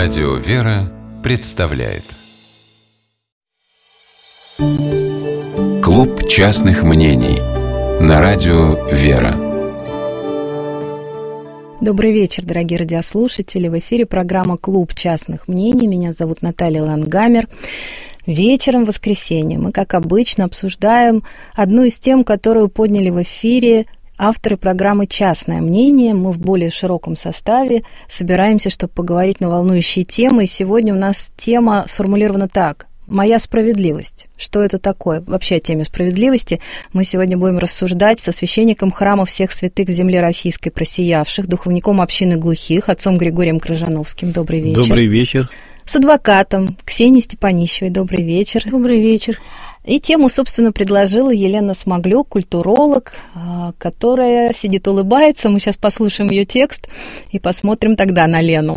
Радио «Вера» представляет Клуб частных мнений на радио «Вера». Добрый вечер, дорогие радиослушатели. В эфире программа «Клуб частных мнений». Меня зовут Наталья Лангамер. Вечером в воскресенье мы, как обычно, обсуждаем одну из тем, которую подняли в эфире авторы программы «Частное мнение». Мы в более широком составе собираемся, чтобы поговорить на волнующие темы. И сегодня у нас тема сформулирована так: «Моя справедливость». Что это такое? Вообще о теме справедливости мы сегодня будем рассуждать со священником храма всех святых в земле российской просиявших, духовником общины глухих, отцом Григорием Крыжановским. Добрый вечер. Добрый вечер. С адвокатом Ксенией Степанищевой. Добрый вечер. Добрый вечер. И тему, собственно, предложила Елена Смоглюк, культуролог, которая сидит, улыбается. Мы сейчас послушаем ее текст и посмотрим тогда на Лену.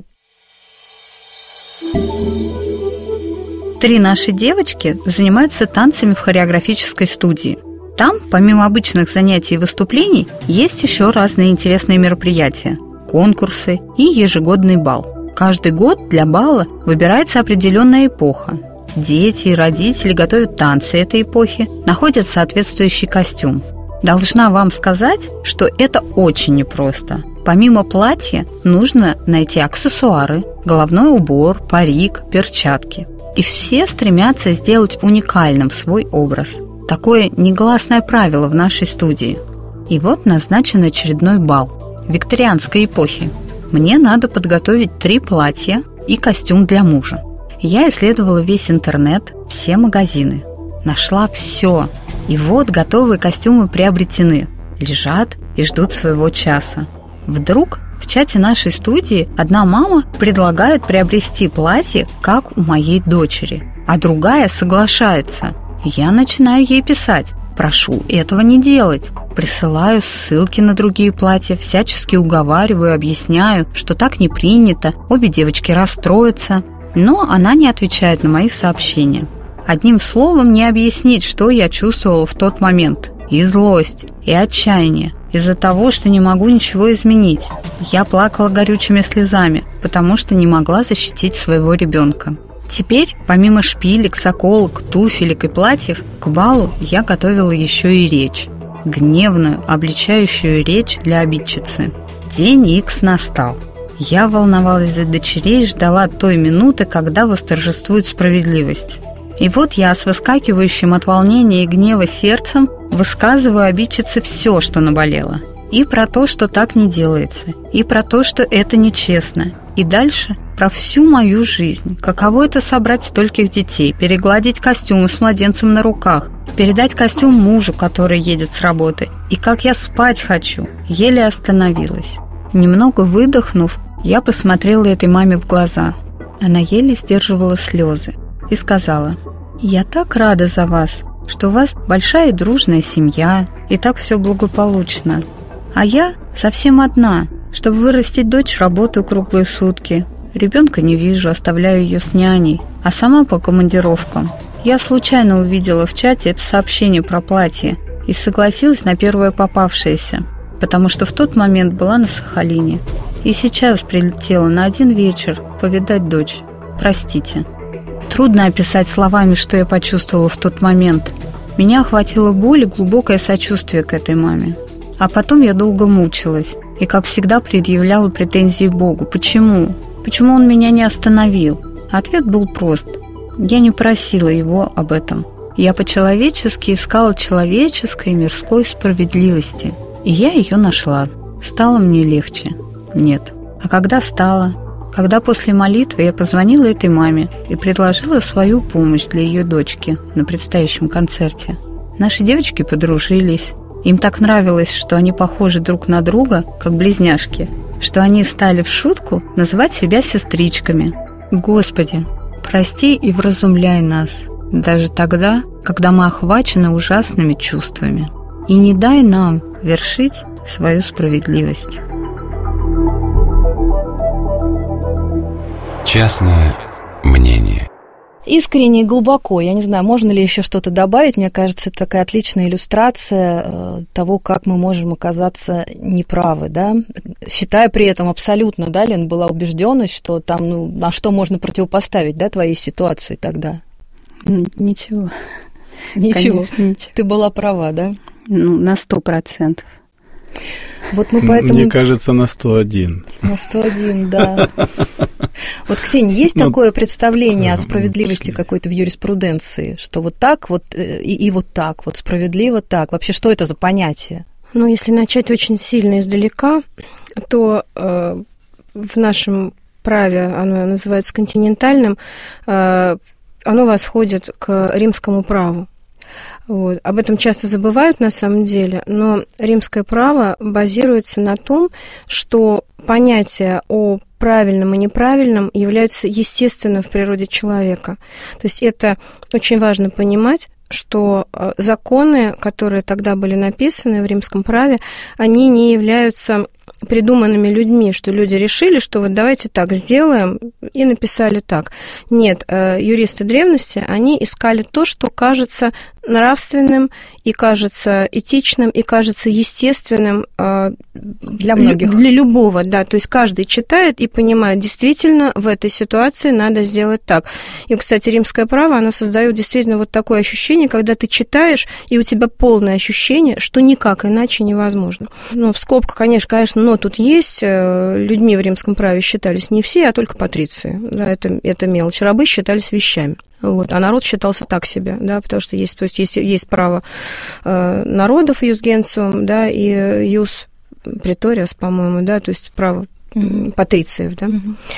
3 наши девочки занимаются танцами в хореографической студии. Там, помимо обычных занятий и выступлений, есть еще разные интересные мероприятия, конкурсы и ежегодный бал. Каждый год для бала выбирается определенная эпоха. Дети и родители готовят танцы этой эпохи, находят соответствующий костюм. Должна вам сказать, что это очень непросто. Помимо платья нужно найти аксессуары, головной убор, парик, перчатки. И все стремятся сделать уникальным свой образ. Такое негласное правило в нашей студии. И вот назначен очередной бал викторианской эпохи. Мне надо подготовить 3 платья и костюм для мужа. Я исследовала весь интернет, все магазины. Нашла все. И вот готовые костюмы приобретены. Лежат и ждут своего часа. Вдруг в чате нашей студии одна мама предлагает приобрести платье, как у моей дочери, а другая соглашается. Я начинаю ей писать: прошу этого не делать. Присылаю ссылки на другие платья, всячески уговариваю, объясняю, что так не принято, обе девочки расстроятся. Но она не отвечает на мои сообщения. Одним словом, не объяснить, что я чувствовала в тот момент. И злость, и отчаяние. Из-за того, что не могу ничего изменить. Я плакала горючими слезами, потому что не могла защитить своего ребенка. Теперь, помимо шпилек, соколок, туфелек и платьев, к балу я готовила еще и речь. Гневную, обличающую речь для обидчицы. День Икс настал. Я волновалась за дочерей и ждала той минуты, когда восторжествует справедливость. И вот я с выскакивающим от волнения и гнева сердцем высказываю обидчице все, что наболело. И про то, что так не делается, и про то, что это нечестно. И дальше про всю мою жизнь. Каково это собрать стольких детей, перегладить костюмы с младенцем на руках, передать костюм мужу, который едет с работы. И как я спать хочу. Еле остановилась. Немного выдохнув, я посмотрела этой маме в глаза. Она еле сдерживала слезы и сказала: «Я так рада за вас, что у вас большая и дружная семья, и так все благополучно. А я совсем одна. Чтобы вырастить дочь, работаю круглые сутки. Ребенка не вижу, оставляю ее с няней, а сама по командировкам. Я случайно увидела в чате это сообщение про платье и согласилась на первое попавшееся, потому что в тот момент была на Сахалине. И сейчас прилетела на один вечер повидать дочь. Простите». Трудно описать словами, что я почувствовала в тот момент. Меня охватила боль и глубокое сочувствие к этой маме. А потом я долго мучилась и, как всегда, предъявляла претензии Богу. Почему? Почему Он меня не остановил? Ответ был прост. Я не просила Его об этом. Я по-человечески искала человеческой и мирской справедливости. И я ее нашла. Стало мне легче? Нет. А когда стало? Когда после молитвы я позвонила этой маме и предложила свою помощь для ее дочки на предстоящем концерте. Наши девочки подружились. Им так нравилось, что они похожи друг на друга, как близняшки, что они стали в шутку называть себя сестричками. Господи, прости и вразумляй нас, даже тогда, когда мы охвачены ужасными чувствами. И не дай нам вершить свою справедливость. Частное мнение. искренне и глубоко. Я не знаю, можно ли еще что-то добавить. Мне кажется, это такая отличная иллюстрация того, как мы можем оказаться неправы, да? Считая при этом абсолютно, да, Лен, была убежденность, что там, а что можно противопоставить, да, твоей ситуации тогда? Ничего. Ничего. Конечно, ничего. Ты была права, да? На 100%. Вот мы поэтому... Мне кажется, на 101. На 101, да. Вот, Ксения, есть такое представление о справедливости какой-то в юриспруденции, что вот так вот и вот так, вот справедливо так? Вообще, что это за понятие? Ну, если начать очень сильно издалека, то в нашем праве, оно называется континентальным, оно восходит к римскому праву. Вот. Об этом часто забывают на самом деле, но римское право базируется на том, что понятия о правильном и неправильном являются естественным в природе человека. То есть это очень важно понимать, что законы, которые тогда были написаны в римском праве, они не являются придуманными людьми, что люди решили, что вот давайте так сделаем, и написали так. Нет, юристы древности, они искали то, что кажется нравственным, и кажется этичным, и кажется естественным для многих. Для любого, да. То есть каждый читает и понимает, действительно, в этой ситуации надо сделать так. И, кстати, римское право, оно создает действительно вот такое ощущение, когда ты читаешь, и у тебя полное ощущение, что никак иначе невозможно. Ну, в скобках, конечно, но тут есть, людьми в римском праве считались не все, а только патриции. Да, это мелочь. Рабы считались вещами. Вот, а народ считался так себе, да, потому что есть право народов ius gentium, да, и ius praetorius, по-моему, да, то есть право патрициев, да.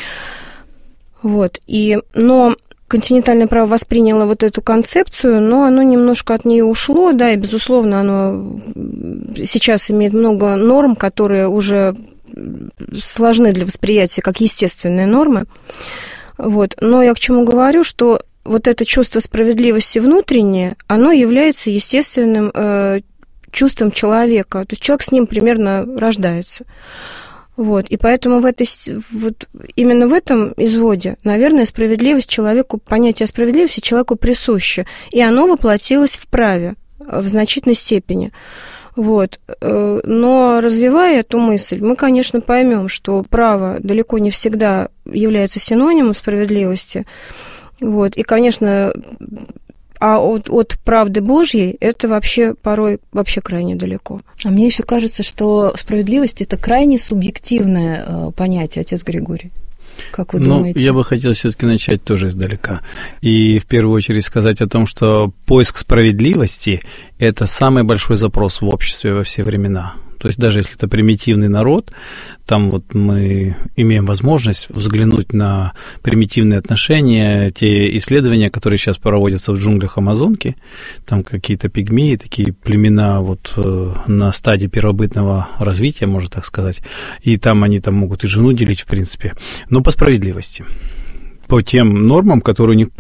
Вот, но континентальное право восприняло вот эту концепцию, но оно немножко от нее ушло, да, и, безусловно, оно сейчас имеет много норм, которые уже сложны для восприятия как естественные нормы. Вот, но я к чему говорю, что вот это чувство справедливости внутреннее, оно является естественным чувством человека. То есть человек с ним примерно рождается. Вот. И поэтому именно в этом изводе, наверное, понятие справедливости человеку присуще. И оно воплотилось в праве в значительной степени. Вот. Но развивая эту мысль, мы, конечно, поймем, что право далеко не всегда является синонимом справедливости. Вот. И, конечно, от правды Божьей это вообще порой крайне далеко. А мне еще кажется, что справедливость – это крайне субъективное понятие, отец Григорий. Как вы думаете? Я бы хотел все-таки начать тоже издалека. И в первую очередь сказать о том, что поиск справедливости – это самый большой запрос в обществе во все времена. То есть даже если это примитивный народ, там вот мы имеем возможность взглянуть на примитивные отношения, те исследования, которые сейчас проводятся в джунглях Амазонки, там какие-то пигмеи, такие племена вот на стадии первобытного развития, можно так сказать, и там они там могут и жену делить, в принципе, но по справедливости. По тем нормам, которые у них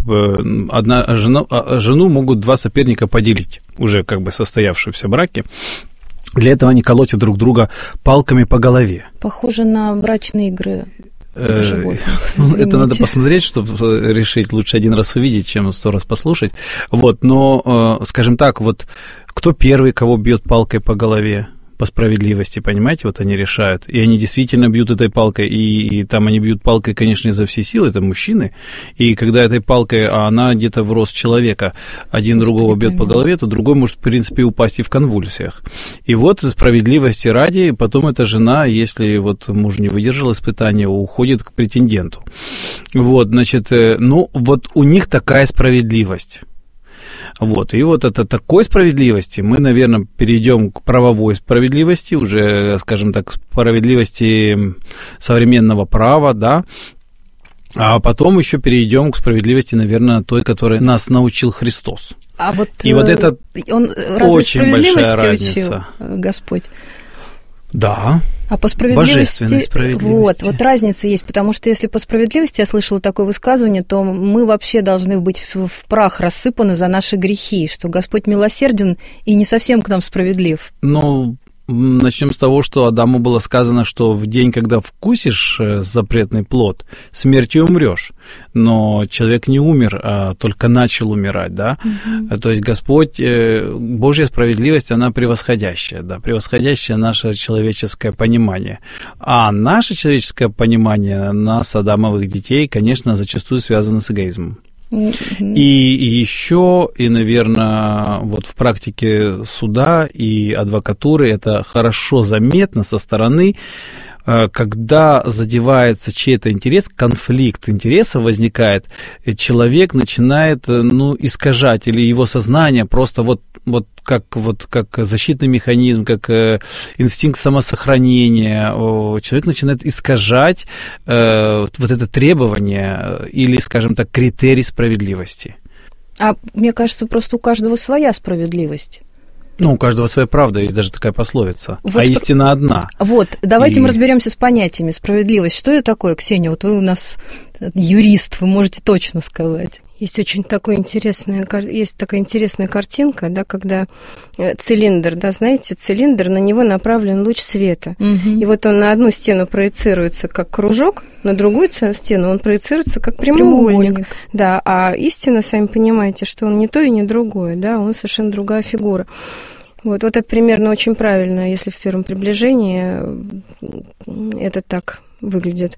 жену могут два соперника поделить, уже как бы состоявшиеся браки. Для этого они колотят друг друга палками по голове. Похоже на брачные игры животных. Это надо посмотреть, чтобы решить. Лучше один раз увидеть, чем 100 раз послушать. Вот, но, скажем так, вот кто первый, кого бьет палкой по голове? По справедливости, понимаете, вот они решают. И они действительно бьют этой палкой, и там они бьют палкой, конечно, изо всей силы, это мужчины. И когда этой палкой, а она где-то в рост человека, один другого бьет по голове, то другой может, в принципе, упасть и в конвульсиях. И вот справедливости ради, потом эта жена, если вот муж не выдержал испытания, уходит к претенденту. Вот, значит, вот у них такая справедливость. Вот, и вот от такой справедливости мы, наверное, перейдем к правовой справедливости, уже, скажем так, справедливости современного права, да, а потом еще перейдем к справедливости, наверное, той, которой нас научил Христос. И вот это очень большая разница. Учил Господь? Да. А по справедливости... Божественной справедливости. Вот разница есть, потому что если по справедливости я слышала такое высказывание, то мы вообще должны быть в прах рассыпаны за наши грехи, что Господь милосерден и не совсем к нам справедлив. начнем с того, что Адаму было сказано, что в день, когда вкусишь запретный плод, смертью умрешь. Но человек не умер, а только начал умирать, да? То есть Господь, Божья справедливость, она превосходящая, да, превосходящая наше человеческое понимание. А наше человеческое понимание нас, адамовых детей, конечно, зачастую связано с эгоизмом. И еще, и, наверное, вот в практике суда и адвокатуры это хорошо заметно со стороны, когда задевается чей-то интерес, конфликт интересов возникает, человек начинает, искажать, или его сознание просто вот как защитный механизм, как инстинкт самосохранения, человек начинает искажать вот это требование или, скажем так, критерий справедливости. А мне кажется, просто у каждого своя справедливость. У каждого своя правда, есть даже такая пословица. Вот истина одна. Вот, давайте мы разберемся с понятиями. Справедливость. Что это такое, Ксения? Вот вы у нас юрист, вы можете точно сказать. Есть такая интересная картинка, да, когда цилиндр, да, знаете, цилиндр, на него направлен луч света. И вот он на одну стену проецируется как кружок, на другую стену он проецируется как прямоугольник. Да, а истина, сами понимаете, что он не то и не другое, да, он совершенно другая фигура. Вот это примерно очень правильно, если в первом приближении это так выглядит.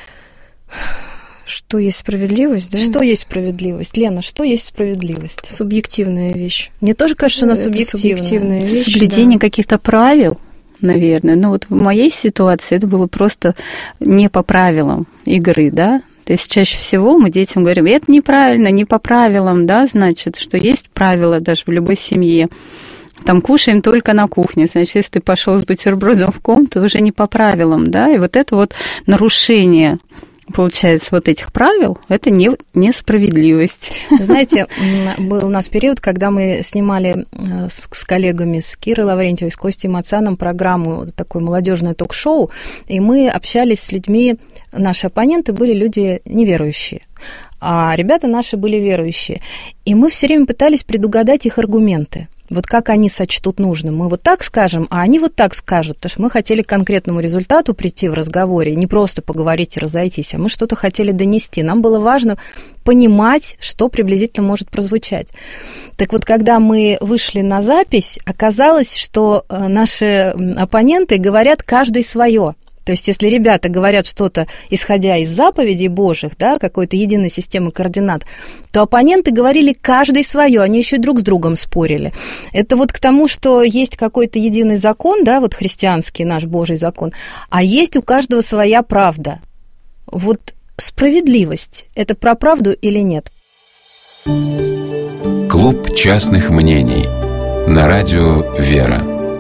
Что есть справедливость, да? Что есть справедливость? Лена, что есть справедливость? Субъективная вещь. Мне тоже кажется, она субъективная вещь. Соблюдение каких-то правил, наверное. Но вот в моей ситуации это было просто не по правилам игры, да? То есть чаще всего мы детям говорим, это неправильно, не по правилам, да, значит, что есть правила даже в любой семье. Там кушаем только на кухне, значит, если ты пошел с бутербродом в комнату, уже не по правилам, да, и вот это вот нарушение, получается, вот этих правил, это несправедливость. Знаете, был у нас период, когда мы снимали с коллегами, с Кирой Лаврентьевой, с Костей Мацаном программу, такое молодежное ток-шоу, и мы общались с людьми, наши оппоненты были люди неверующие, а ребята наши были верующие. И мы все время пытались предугадать их аргументы. Вот как они сочтут нужным. Мы вот так скажем, а они вот так скажут. Потому что мы хотели к конкретному результату прийти в разговоре, не просто поговорить и разойтись, а мы что-то хотели донести. Нам было важно понимать, что приблизительно может прозвучать. Так вот, когда мы вышли на запись, оказалось, что наши оппоненты говорят каждый свое. То есть, если ребята говорят что-то, исходя из заповедей Божьих, да, какой-то единой системы координат, то оппоненты говорили каждый свое, они еще и друг с другом спорили. Это вот к тому, что есть какой-то единый закон, да, вот христианский наш Божий закон, а есть у каждого своя правда. Вот справедливость – это про правду или нет? Клуб частных мнений на радио «Вера».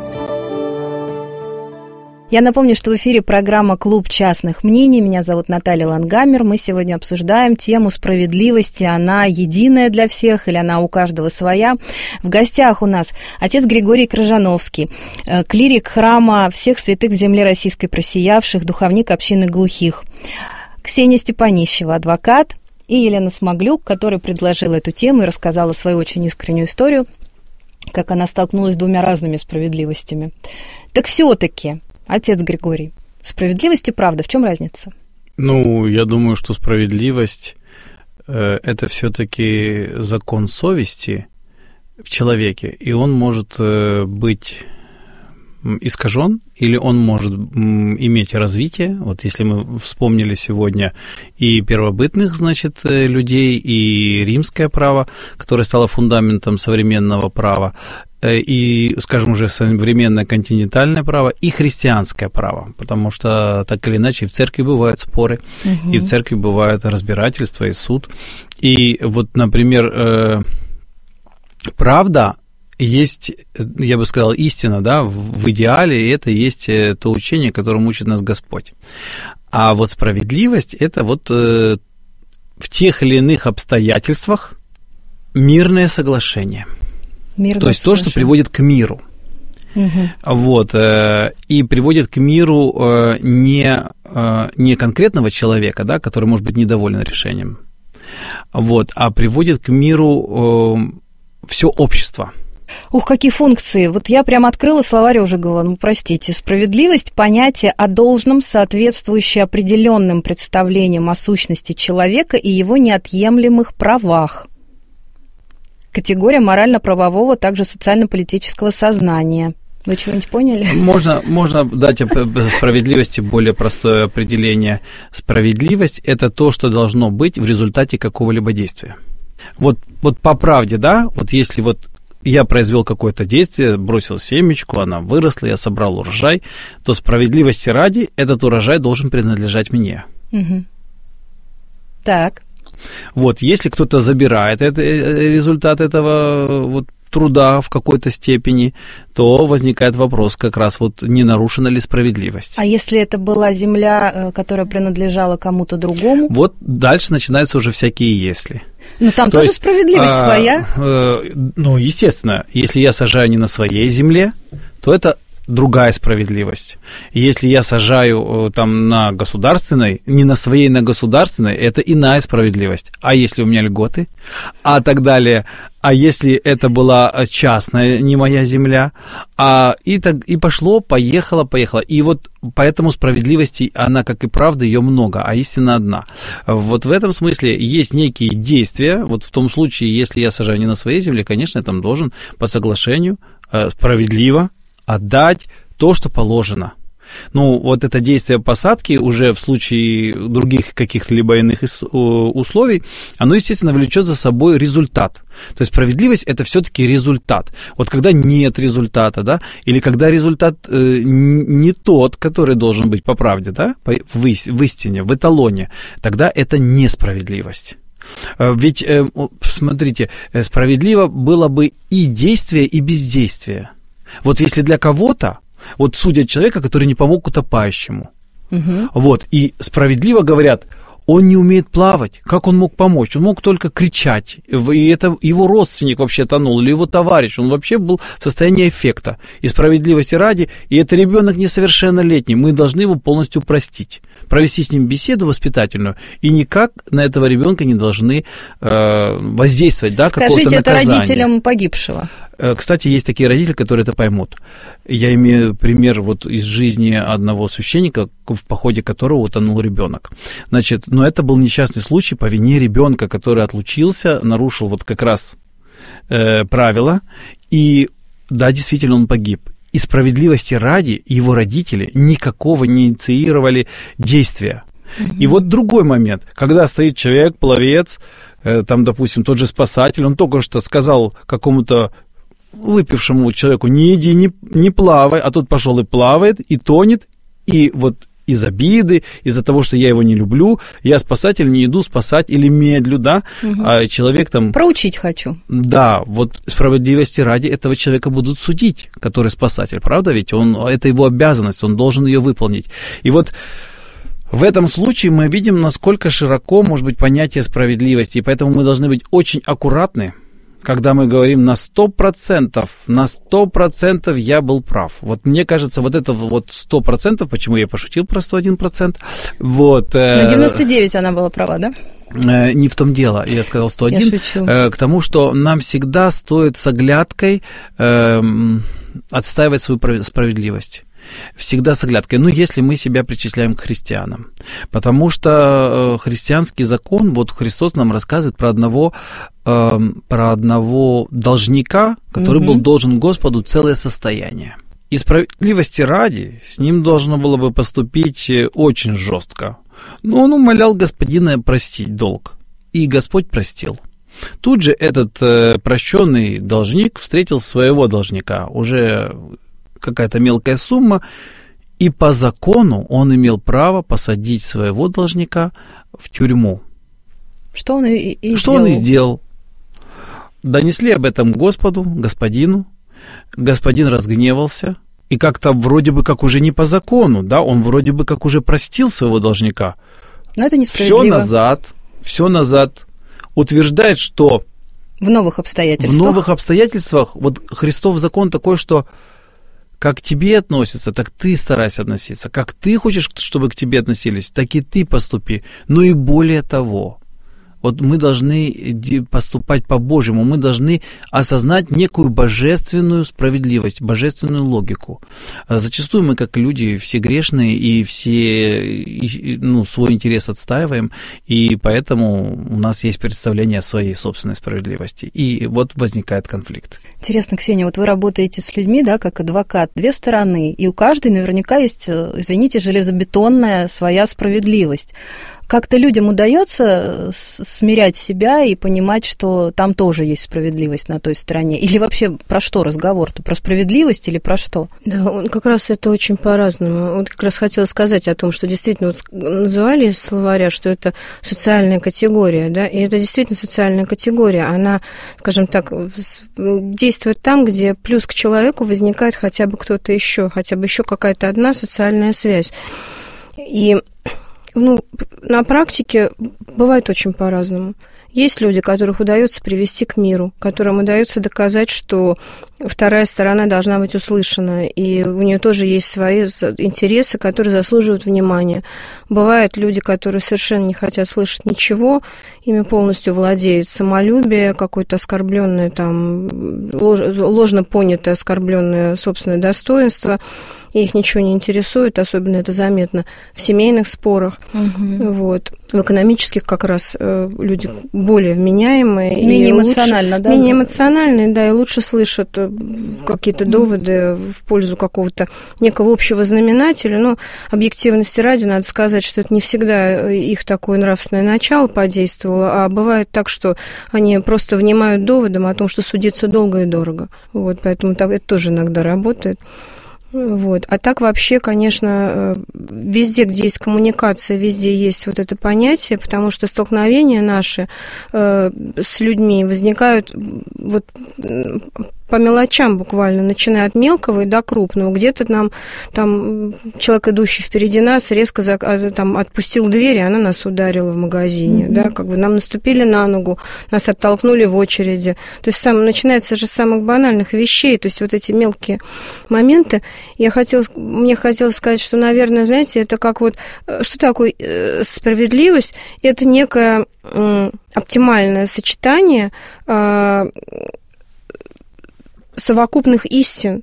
Я напомню, что в эфире программа «Клуб частных мнений». Меня зовут Наталья Лангамер. Мы сегодня обсуждаем тему справедливости. Она единая для всех или она у каждого своя? В гостях у нас отец Григорий Крыжановский, клирик храма всех святых в земле российской просиявших, духовник общины глухих, Ксения Степанищева, адвокат, и Елена Смоглюк, которая предложила эту тему и рассказала свою очень искреннюю историю, как она столкнулась с двумя разными справедливостями. Так все-таки... Отец Григорий, справедливость и правда, в чем разница? Я думаю, что справедливость – это все-таки закон совести в человеке, и он может быть искажен, или он может иметь развитие. Вот если мы вспомнили сегодня и первобытных, значит, людей, и римское право, которое стало фундаментом современного права, и, скажем, уже современное континентальное право, и христианское право, потому что, так или иначе, и в церкви бывают споры, и в церкви бывают разбирательства и суд. И вот, например, правда есть, я бы сказал, истина, да, в идеале, и это есть то учение, которым учит нас Господь. А вот справедливость – это вот в тех или иных обстоятельствах мирное соглашение. То есть то, что приводит к миру. Вот, и приводит к миру не конкретного человека, да, который может быть недоволен решением, вот, а приводит к миру все общество. Ух, какие функции. Вот я прям открыла словарь Ожегова. Ну, простите. Справедливость – понятие о должном, соответствующее определенным представлениям о сущности человека и его неотъемлемых правах. Категория морально-правового, также социально-политического сознания. Вы чего-нибудь поняли? Можно дать справедливости более простое определение. Справедливость – это то, что должно быть в результате какого-либо действия. Вот по правде, да, вот если вот я произвел какое-то действие, бросил семечку, она выросла, я собрал урожай, то справедливости ради этот урожай должен принадлежать мне. Угу. Так. Вот, если кто-то забирает результат этого вот труда в какой-то степени, то возникает вопрос как раз вот не нарушена ли справедливость. А если это была земля, которая принадлежала кому-то другому? Вот дальше начинаются уже всякие «если». Ну, там тоже справедливость своя? Ну, естественно, если я сажаю не на своей земле, то это другая справедливость. Если я сажаю там на государственной, не на своей, на государственной, это иная справедливость. А если у меня льготы, а так далее, а если это была частная, не моя земля, и пошло, поехало. И вот поэтому справедливости, она, как и правда, ее много, а истина одна. Вот в этом смысле есть некие действия, вот в том случае, если я сажаю не на своей земле, конечно, я там должен по соглашению справедливо отдать то, что положено. Ну, вот это действие посадки уже в случае других каких-либо иных условий, оно, естественно, влечет за собой результат. То есть справедливость – это все-таки результат. Вот когда нет результата, да, или когда результат не тот, который должен быть по правде, да, в истине, в эталоне, тогда это несправедливость. Ведь, смотрите, справедливо было бы и действие, и бездействие. Вот если для кого-то, вот судят человека, который не помог утопающему, вот, и справедливо говорят, он не умеет плавать, как он мог помочь? Он мог только кричать, и это его родственник вообще тонул, или его товарищ, он вообще был в состоянии эффекта. И справедливости ради, и это ребенок несовершеннолетний, мы должны его полностью простить, провести с ним беседу воспитательную, и никак на этого ребенка не должны воздействовать, да, какое-то наказание. Скажите это родителям погибшего. Кстати, есть такие родители, которые это поймут. Я имею пример вот из жизни одного священника, в походе которого утонул ребенок. Значит, но это был несчастный случай по вине ребенка, который отлучился, нарушил вот как раз правила, и да, действительно он погиб. И справедливости ради его родители никакого не инициировали действия. И вот другой момент, когда стоит человек, пловец, там, допустим, тот же спасатель, он только что сказал какому-то выпившему человеку: не иди, не плавай, а тот пошел и плавает, и тонет, и вот из обиды, из-за того, что я его не люблю, я спасатель, не иду спасать или медлю, да, а человек там... Проучить хочу. Да, вот справедливости ради этого человека будут судить, который спасатель, правда ведь? Это его обязанность, он должен ее выполнить. И вот в этом случае мы видим, насколько широко может быть понятие справедливости, и поэтому мы должны быть очень аккуратны, когда мы говорим на 100% я был прав. Вот мне кажется, вот это вот 100%, почему я пошутил про 101%, вот... На 99 она была права, да? Не в том дело, я сказал 101. Я шучу. К тому, что нам всегда стоит с оглядкой отстаивать свою справедливость. Всегда с оглядкой. Ну, если мы себя причисляем к христианам. Потому что христианский закон, вот Христос нам рассказывает про одного должника, который был должен Господу целое состояние. И справедливости ради с ним должно было бы поступить очень жестко. Но он умолял господина простить долг. И Господь простил. Тут же этот прощенный должник встретил своего должника. Уже какая-то мелкая сумма, и по закону он имел право посадить своего должника в тюрьму. Что он и сделал. Донесли об этом господину. Господин разгневался, и как-то вроде бы как уже не по закону, да, он вроде бы как уже простил своего должника. Но это несправедливо. Все назад. Утверждает, что в новых обстоятельствах вот Христов закон такой, что как к тебе относятся, так ты старайся относиться. Как ты хочешь, чтобы к тебе относились, так и ты поступи. Но и более того. Вот мы должны поступать по-божьему, мы должны осознать некую божественную справедливость, божественную логику. Зачастую мы, как люди, все грешные и все свой интерес отстаиваем, и поэтому у нас есть представление о своей собственной справедливости. И вот возникает конфликт. Интересно, Ксения, вот вы работаете с людьми, да, как адвокат, две стороны, и у каждой наверняка есть, извините, железобетонная своя справедливость. Как-то людям удается смирять себя и понимать, что там тоже есть справедливость на той стороне? Или вообще про что разговор-то? Про справедливость или про что? Да, как раз это очень по-разному. Вот как раз хотела сказать о том, что действительно вот называли из словаря, что это социальная категория, да, и это действительно социальная категория. Она, скажем так, действует там, где плюс к человеку возникает хотя бы кто-то еще, хотя бы еще какая-то одна социальная связь. И на практике бывает очень по-разному. Есть люди, которых удается привести к миру, которым удается доказать, что вторая сторона должна быть услышана, и у нее тоже есть свои интересы, которые заслуживают внимания. Бывают люди, которые совершенно не хотят слышать ничего, ими полностью владеет самолюбие, какое-то оскорбленное, там, ложно понятое оскорбленное собственное достоинство, и их ничего не интересует, особенно это заметно в семейных спорах. Угу. Вот. В экономических как раз люди более вменяемые. Менее эмоционально, да? Менее эмоциональные, да, и лучше слышат какие-то доводы в пользу какого-то некого общего знаменателя. Но объективности ради надо сказать, что это не всегда их такое нравственное начало подействовало, а бывает так, что они просто внимают доводам о том, что судиться долго и дорого. Вот, поэтому это тоже иногда работает. Вот. А так вообще, конечно, везде, где есть коммуникация, везде есть вот это понятие, потому что столкновения наши с людьми возникают вот по мелочам буквально, начиная от мелкого и до крупного. Где-то нам там человек, идущий впереди нас, резко там, отпустил дверь, и она нас ударила в магазине. Mm-hmm. Да, как бы нам наступили на ногу, нас оттолкнули в очереди. То есть начинается же с самых банальных вещей, то есть вот эти мелкие моменты. Мне хотелось сказать, что, наверное, знаете, это как вот, что такое справедливость? Это некое оптимальное сочетание совокупных истин,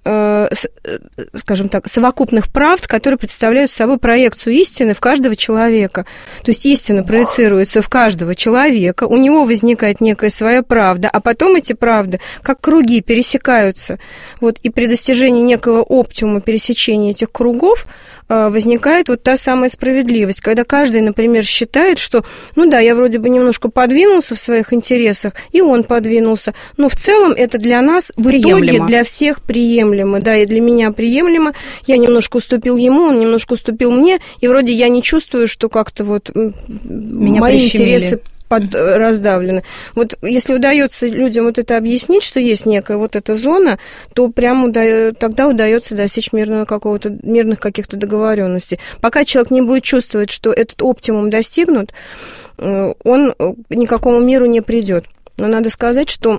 скажем так, совокупных правд, которые представляют собой проекцию истины в каждого человека. То есть истина проецируется в каждого человека, у него возникает некая своя правда, а потом эти правды, как круги, пересекаются. Вот, и при достижении некого оптимума пересечения этих кругов возникает вот та самая справедливость, когда каждый, например, считает, что, ну да, я вроде бы немножко подвинулся в своих интересах, и он подвинулся, но в целом это для нас в итоге для всех приемлемо, да, и для меня приемлемо, я немножко уступил ему, он немножко уступил мне, и вроде я не чувствую, что как-то вот мои интересы раздавлены. Вот если удается людям вот это объяснить, что есть некая вот эта зона, то прямо тогда удается достичь мирных каких-то договоренностей. Пока человек не будет чувствовать, что этот оптимум достигнут, он к никакому миру не придет. Но надо сказать, что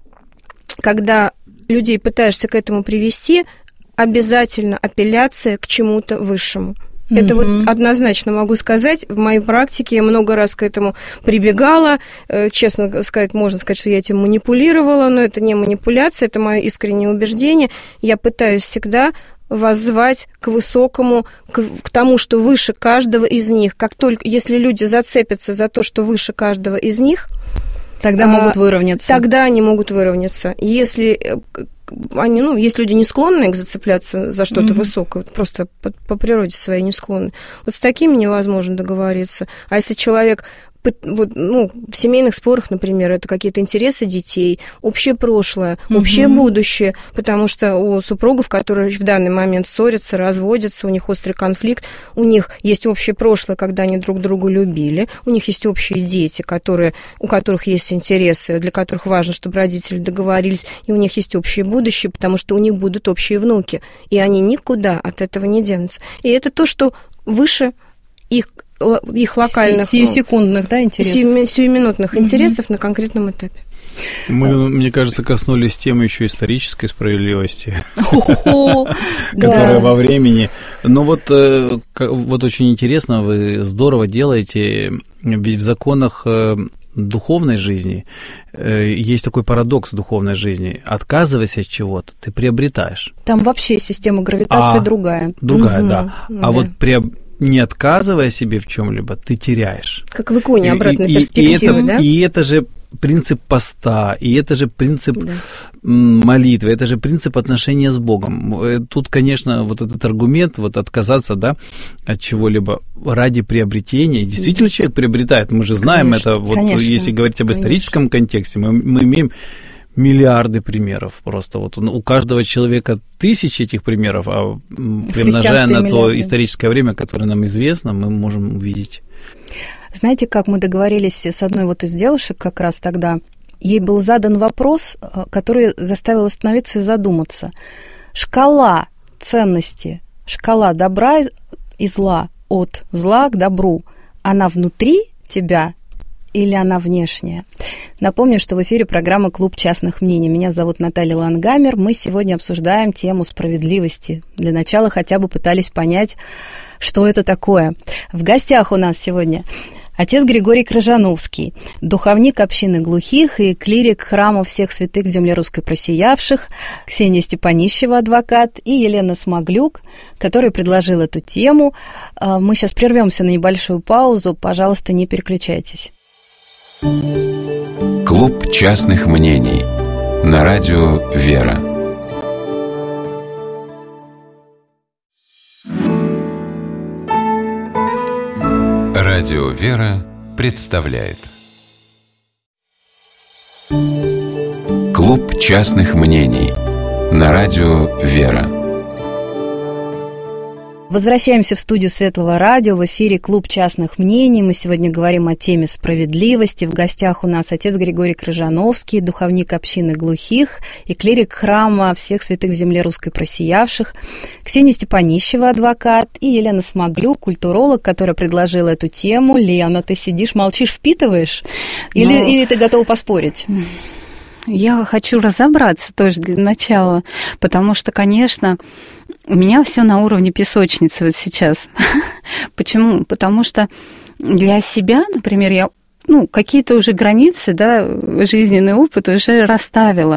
когда людей пытаешься к этому привести, обязательно апелляция к чему-то высшему. Это вот однозначно могу сказать. В моей практике я много раз к этому прибегала. Честно сказать, можно сказать, что я этим манипулировала, но это не манипуляция, это мое искреннее убеждение. Я пытаюсь всегда воззвать к высокому, к тому, что выше каждого из них. Как только, если люди зацепятся за то, что выше каждого из них, тогда могут выровняться. Тогда они могут выровняться. Если есть люди не склонны зацепляться за что-то высокое, просто по природе своей не склонны. Вот с такими невозможно договориться. А если человек в семейных спорах, например, это какие-то интересы детей, общее прошлое, общее будущее, потому что у супругов, которые в данный момент ссорятся, разводятся, у них острый конфликт, у них есть общее прошлое, когда они друг друга любили, у них есть общие дети, у которых есть интересы, для которых важно, чтобы родители договорились, и у них есть общее будущее, потому что у них будут общие внуки, и они никуда от этого не денутся. И это то, что выше их локальных... Сиюсекундных, да, интересов? Сиюминутных интересов на конкретном этапе. Мы, мне кажется, коснулись темы еще исторической справедливости, которая во времени. Но вот очень интересно, вы здорово делаете, ведь в законах духовной жизни есть такой парадокс духовной жизни. Отказываясь от чего-то, ты приобретаешь. Там вообще система гравитации другая. Другая, да. А вот не отказывая себе в чем-либо, ты теряешь. Как в иконе обратной перспективы, да? И это же принцип поста, и это же принцип молитвы, это же принцип отношения с Богом. Тут, конечно, вот этот аргумент, вот отказаться, да, от чего-либо ради приобретения. Действительно, человек приобретает. Мы же знаем, конечно, это, вот конечно, если говорить об историческом контексте, мы имеем миллиарды примеров просто. Вот у каждого человека тысячи этих примеров, а примножая на то историческое время, которое нам известно, мы можем увидеть. Знаете, как мы договорились с одной вот из девушек как раз тогда? Ей был задан вопрос, который заставил остановиться и задуматься. Шкала ценности, шкала добра и зла, от зла к добру, она внутри тебя или она внешняя? Напомню, что в эфире программа «Клуб частных мнений». Меня зовут Наталья Лангамер. Мы сегодня обсуждаем тему справедливости. Для начала хотя бы пытались понять, что это такое. В гостях у нас сегодня отец Григорий Крыжановский, духовник общины глухих и клирик храма всех святых в земле русской просиявших, Ксения Степанищева, адвокат, и Елена Смоглюк, которая предложила эту тему. Мы сейчас прервемся на небольшую паузу. Пожалуйста, не переключайтесь. Клуб частных мнений на радио «Вера». Радио «Вера» представляет Клуб частных мнений на радио «Вера». Возвращаемся в студию Светлого радио. В эфире «Клуб частных мнений». Мы сегодня говорим о теме справедливости. В гостях у нас отец Григорий Крыжановский, духовник общины глухих и клирик храма всех святых в земле русской просиявших, Ксения Степанищева, адвокат, и Елена Смоглюк, культуролог, которая предложила эту тему. Лена, ты сидишь, молчишь, впитываешь? Или ты готова поспорить? Я хочу разобраться тоже для начала, потому что, конечно, у меня все на уровне песочницы вот сейчас. Почему? Потому что для себя, например, я какие-то уже границы, да, жизненный опыт уже расставила.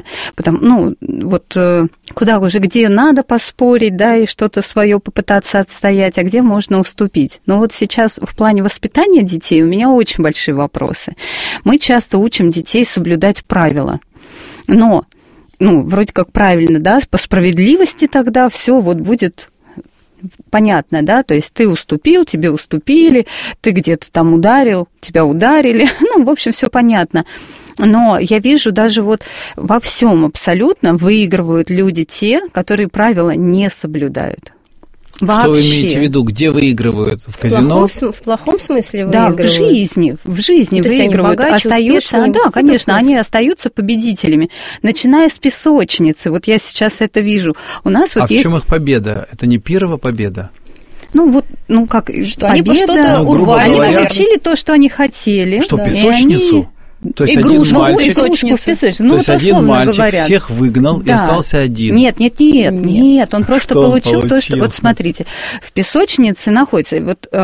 Куда уже, где надо поспорить, да, и что-то свое попытаться отстоять, а где можно уступить. Но вот сейчас в плане воспитания детей у меня очень большие вопросы. Мы часто учим детей соблюдать правила. Но, вроде как правильно, да, по справедливости тогда все вот будет понятно, да, то есть ты уступил, тебе уступили, ты где-то там ударил, тебя ударили, в общем, все понятно. Но я вижу даже вот во всем абсолютно выигрывают люди те, которые правила не соблюдают. Что вы имеете в виду? Где выигрывают? В казино? В плохом смысле выигрывают? Да, в жизни выигрывают. Остаются, да, конечно, они остаются победителями. Начиная с песочницы, вот я сейчас это вижу. У нас вот есть... в чем их победа? Это не первая победа? Как, что они что-то урвали, они получили то, что они хотели. Что, песочницу? То есть игрушку в песочнице. То есть один мальчик всех выгнал, и остался один. Нет, он просто получил то, что... Вот смотрите, в песочнице находится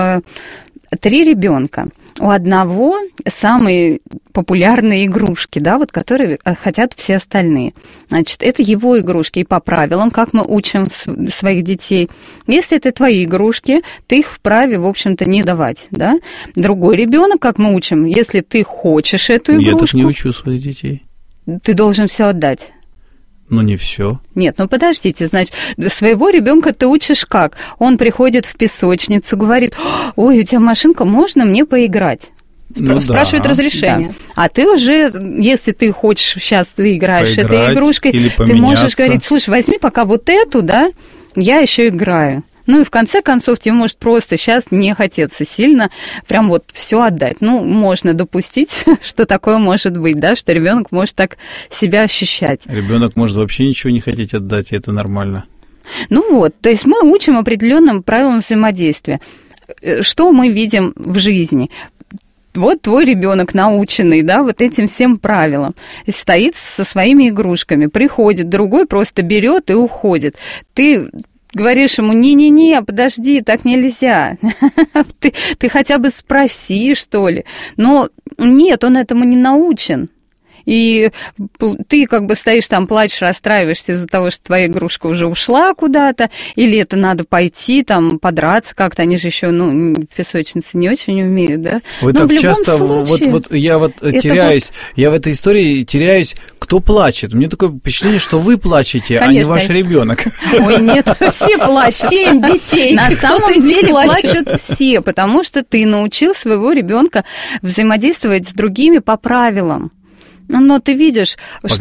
3 ребенка. У одного самые популярные игрушки, да, вот которые хотят все остальные. Значит, это его игрушки. И по правилам, как мы учим своих детей, если это твои игрушки, ты их вправе, в общем-то, не давать, да. Другой ребенок, как мы учим, если ты хочешь эту игрушку... Я так не учу своих детей. Ты должен все отдать. Не все. Нет, подождите, значит, своего ребенка ты учишь как? Он приходит в песочницу, говорит: ой, у тебя машинка, можно мне поиграть? Спрашивает разрешение. Да. А ты уже, если ты хочешь, сейчас ты играешь этой игрушкой, ты можешь говорить: слушай, возьми пока вот эту, да, я еще играю. И в конце концов тебе может просто сейчас не хотеться сильно прям вот все отдать. Можно допустить, что такое может быть, да, что ребенок может так себя ощущать. Ребенок может вообще ничего не хотеть отдать, и это нормально. То есть мы учим определенным правилам взаимодействия. Что мы видим в жизни? вот твой ребенок наученный, да, вот этим всем правилам, стоит со своими игрушками, приходит, другой просто берет и уходит. Ты говоришь ему: не-не-не, подожди, так нельзя. Ты хотя бы спроси, что ли. Но нет, он этому не научен. И ты как бы стоишь там, плачешь, расстраиваешься из-за того, что твоя игрушка уже ушла куда-то, или это надо пойти там подраться как-то, они же еще, в песочнице не очень умеют, да? Вы так часто, я теряюсь, я в этой истории теряюсь, кто плачет. Мне такое впечатление, что вы плачете, конечно, а не ваш ребенок. Ой, нет, все плачут. 7 детей. На самом деле плачут все, потому что ты научил своего ребенка взаимодействовать с другими по правилам. Но ты видишь,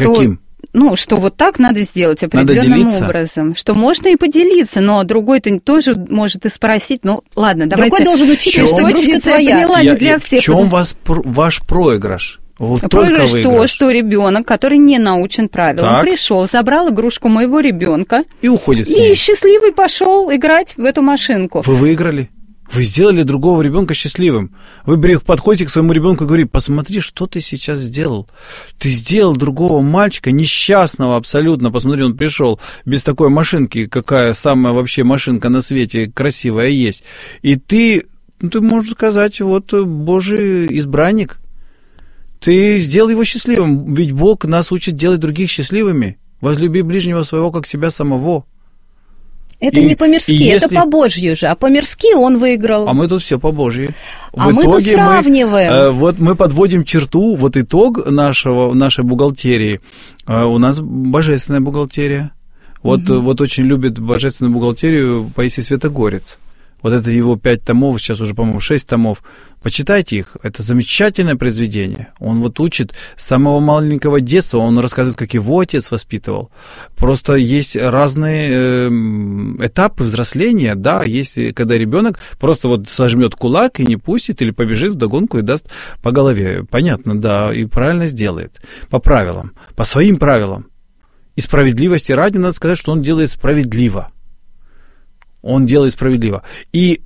что вот так надо сделать определенным образом, что можно и поделиться, но другой-то тоже может и спросить, ладно, давайте. Другой должен учить, что игрушка твоя. Не для всех. В чем ваш проигрыш? Проигрыш что ребенок, который не научен правилам, пришел, забрал игрушку моего ребенка и уходит с ней. И счастливый пошел играть в эту машинку. Вы выиграли? Вы сделали другого ребенка счастливым. Вы подходите к своему ребенку и говорите: посмотри, что ты сейчас сделал. Ты сделал другого мальчика, несчастного абсолютно. Посмотри, он пришел без такой машинки, какая самая вообще машинка на свете красивая есть. И ты можешь сказать, вот Божий избранник. Ты сделал его счастливым, ведь Бог нас учит делать других счастливыми. Возлюби ближнего своего, как себя самого. Это не по-мирски, это по-божью же, а по-мирски он выиграл. А мы тут все по-божьи. Мы тут сравниваем. Вот мы подводим черту, вот итог нашей бухгалтерии. У нас божественная бухгалтерия. Вот очень любит божественную бухгалтерию Паисий Святогорец. Вот это его 5 томов, сейчас уже, по-моему, 6 томов. Почитайте их, это замечательное произведение. Он вот учит с самого маленького детства, он рассказывает, как его отец воспитывал. Просто есть разные этапы взросления, да, есть, когда ребенок просто вот сожмет кулак и не пустит, или побежит вдогонку и даст по голове. Понятно, да, и правильно сделает. По правилам, по своим правилам. И справедливости ради надо сказать, что он делает справедливо. Он делает справедливо. И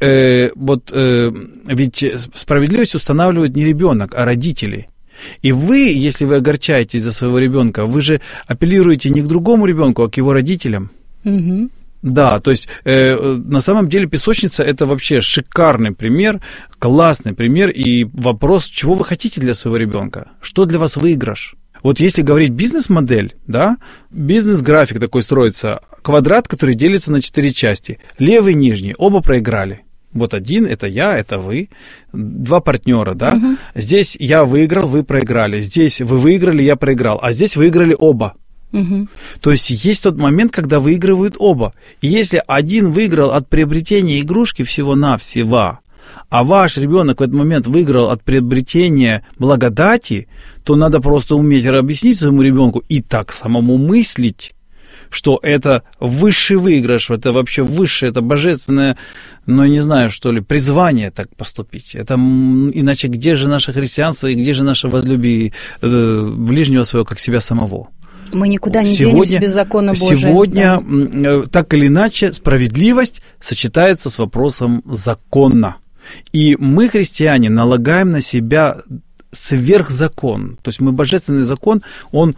ведь справедливость устанавливает не ребенок, а родители. И вы, если вы огорчаетесь за своего ребенка, вы же апеллируете не к другому ребенку, а к его родителям. Угу. Да, то есть на самом деле песочница – это вообще шикарный пример, классный пример. И вопрос, чего вы хотите для своего ребенка? Что для вас выигрыш? Вот если говорить бизнес-модель, да, бизнес-график такой строится, квадрат, который делится на 4 части. Левый и нижний, оба проиграли. Вот один, это я, это вы, 2 партнера, да. Угу. Здесь я выиграл, вы проиграли. Здесь вы выиграли, я проиграл. А здесь выиграли оба. Угу. То есть есть тот момент, когда выигрывают оба. И если один выиграл от приобретения игрушки всего-навсего, а ваш ребенок в этот момент выиграл от приобретения благодати, то надо просто уметь объяснить своему ребенку и так самому мыслить, что это высший выигрыш, это вообще высшее, это божественное, я не знаю, что ли, призвание так поступить. Это иначе где же наше христианство и где же наше возлюби ближнего своего, как себя самого? Мы никуда не денемся без закона Божия. Сегодня, так или иначе, справедливость сочетается с вопросом закона. И мы, христиане, налагаем на себя сверхзакон. То есть мы божественный закон, он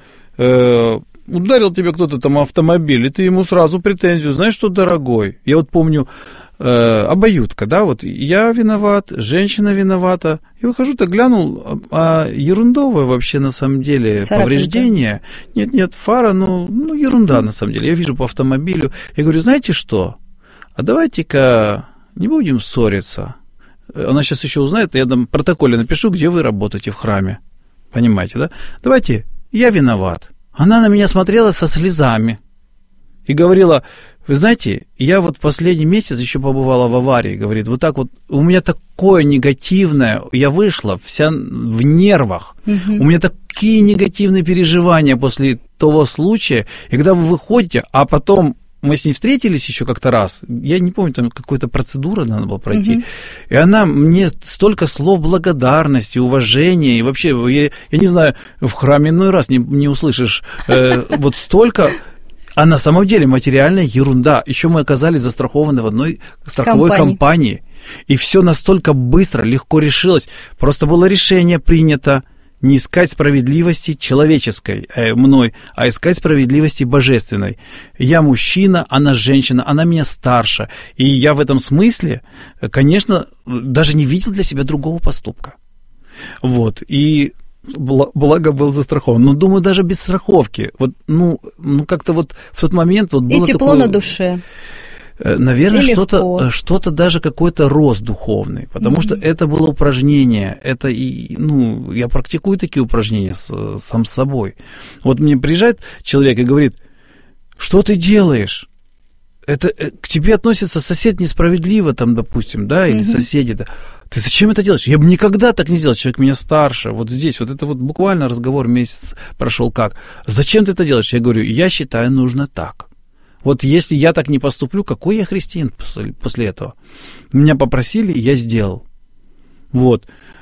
ударил тебе кто-то там автомобиль, и ты ему сразу претензию, знаешь что, дорогой? Я вот помню обоюдка, да, вот я виноват, женщина виновата. И выхожу, так глянул, а ерундовое вообще на самом деле царапинка. Повреждение. Нет, фара, ерунда на самом деле. Я вижу по автомобилю. Я говорю, знаете что? А давайте-ка не будем ссориться. Она сейчас еще узнает, я там в протоколе напишу, где вы работаете в храме. Понимаете, да? Давайте, я виноват. Она на меня смотрела со слезами и говорила, вы знаете, я вот в последний месяц еще побывала в аварии, говорит, вот так вот, у меня такое негативное, я вышла вся в нервах, у меня такие негативные переживания после того случая, и когда вы выходите, а потом мы с ней встретились еще как-то раз, я не помню, там какую-то процедуру надо было пройти, и она мне столько слов благодарности, уважения, и вообще, я не знаю, в храме иной раз не услышишь вот столько, а на самом деле материальная ерунда. Еще мы оказались застрахованы в одной страховой компании. И все настолько быстро, легко решилось. Просто было решение принято не искать справедливости человеческой мной, а искать справедливости божественной. Я мужчина, она женщина, она меня старше. И я в этом смысле, конечно, даже не видел для себя другого поступка. Вот. И благо был застрахован. Но, думаю, даже без страховки. Вот, как-то вот в тот момент... Вот было и тепло такое... на душе. Наверное, что-то даже какой-то рост духовный, потому что это было упражнение, это я практикую такие упражнения сам с собой. Вот мне приезжает человек и говорит: что ты делаешь? Это к тебе относится сосед несправедливо, там, допустим, да, или соседи, да. Ты зачем это делаешь? Я бы никогда так не сделал, человек меня старше, вот здесь, вот это вот буквально разговор месяц прошел как. Зачем ты это делаешь? Я говорю, я считаю, нужно так. Вот если я так не поступлю, какой я христианин после этого? Меня попросили, я сделал. Вот.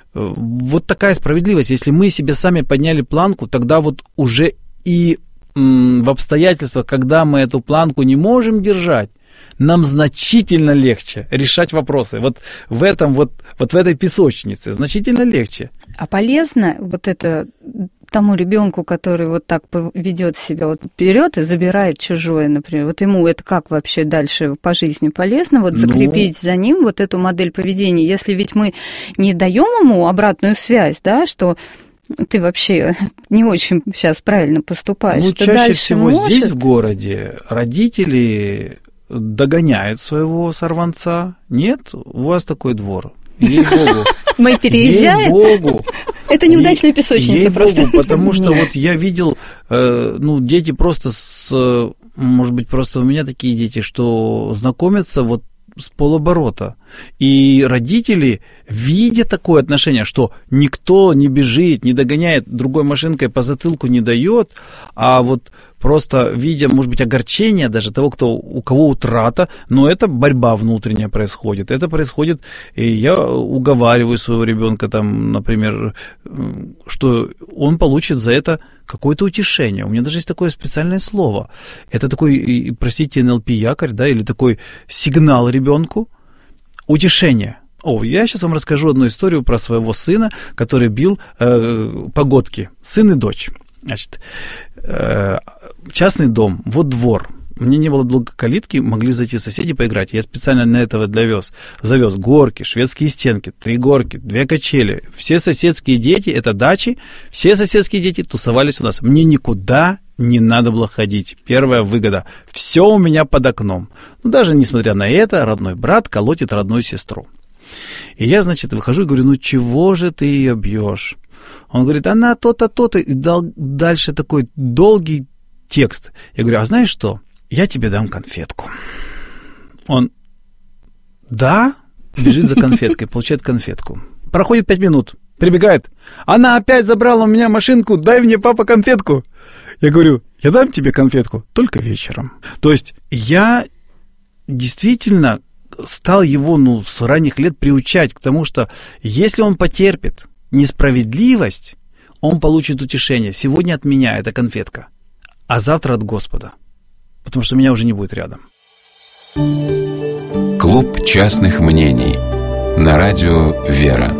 Вот такая справедливость. Если мы себе сами подняли планку, тогда вот уже и в обстоятельствах, когда мы эту планку не можем держать, нам значительно легче решать вопросы. Вот в этой песочнице значительно легче. А полезно вот это тому ребенку, который вот так ведет себя вот вперед и забирает чужое, например, вот ему это как вообще дальше по жизни полезно, вот закрепить за ним вот эту модель поведения, если ведь мы не даем ему обратную связь, да, что ты вообще не очень сейчас правильно поступаешь. Чаще всего здесь, в городе, родители догоняют своего сорванца. Нет, у вас такой двор. Ей-богу. Мы переезжаем. Ей-богу. Это неудачная песочница просто. Потому что вот я видел, дети просто может быть, просто у меня такие дети, что знакомятся вот с полоборота. И родители, видя такое отношение, что никто не бежит, не догоняет, другой машинкой по затылку не дает, а вот просто видя, может быть, огорчение даже того, у кого утрата, но это борьба внутренняя происходит. Это происходит, и я уговариваю своего ребенка, там, например, что он получит за это какое-то утешение. У меня даже есть такое специальное слово. Это такой, простите, НЛП-якорь, да, или такой сигнал ребенку. Утешение. Я сейчас вам расскажу одну историю про своего сына, который бил погодки. Сын и дочь. Значит, частный дом, вот двор. Мне не было долго калитки, могли зайти соседи поиграть. Я специально на этого завез горки, шведские стенки, 3 горки, 2 качели. Все соседские дети, это дачи, все соседские дети тусовались у нас. Мне никуда не надо было ходить. Первая выгода. Все у меня под окном. Даже несмотря на это, родной брат колотит родную сестру. И я, значит, выхожу и говорю, чего же ты ее бьешь? Он говорит, она то-то, то-то. И дал дальше такой долгий текст. Я говорю, а знаешь что? Я тебе дам конфетку. Он, да, бежит за конфеткой, получает конфетку. Проходит 5 минут, прибегает. Она опять забрала у меня машинку, дай мне, папа, конфетку. Я говорю, я дам тебе конфетку, только вечером. То есть я действительно стал его, с ранних лет приучать к тому, что если он потерпит несправедливость, он получит утешение. Сегодня от меня это конфетка, а завтра от Господа, потому что меня уже не будет рядом. Клуб частных мнений на радио «Вера».